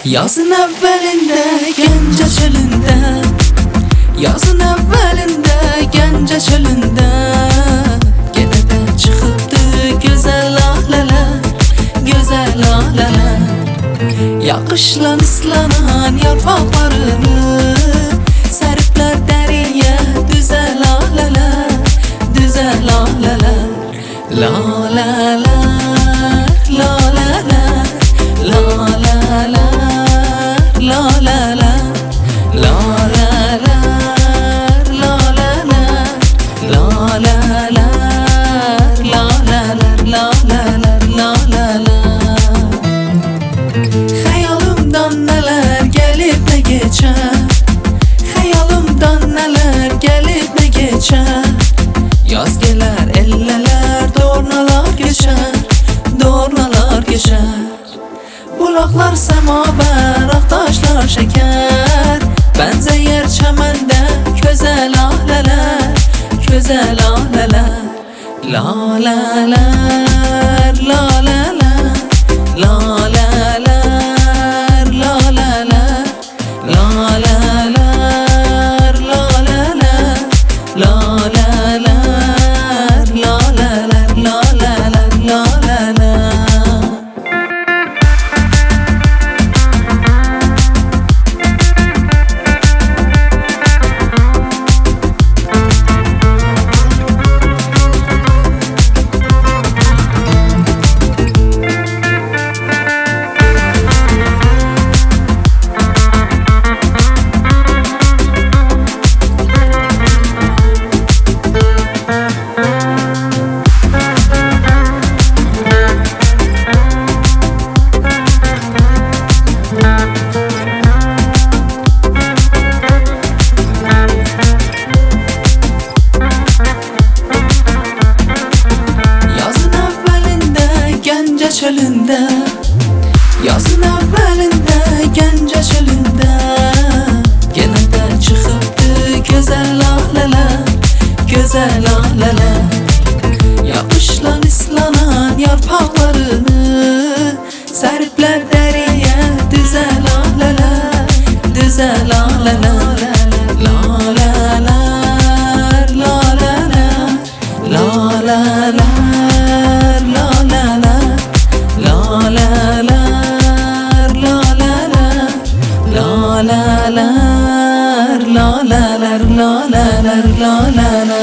Yazın evvelinde Gence çölünde, yazın evvelinde Gence çölünde, gene de çıkıptı güzel aleler, güzel aleler. Yağışla ıslanan yarpaklarını seripler deriye güzel aleler, güzel aleler. Laleler, laleler, laleler, laleler, laleler, laleler, laleler, laleler, laleler, laleler. Xəyalımdan neler gelip de geçer, xəyalımdan neler gelip de geçer. Yaz geler elleler, dornalar geçer, dornalar geçer. Bulaklar semaver, aktaşlar şeker, benzeyer çemende güzel aleler, güzel aleler. Laleler, laleler, laleler, laleler, laleler, laleler, laleler, laleler, laleler, laleler. Çölünde, yazın evvelinde Gence çölünde, gene de çıkıptı güzel aleler, güzel aleler. Yağışla ıslanan yarpaklarını seripler deriye güzel aleler, güzel aleler. Laleler, laleler, laleler, laleler, laleler, laleler, laleler, laleler, laleler, laleler.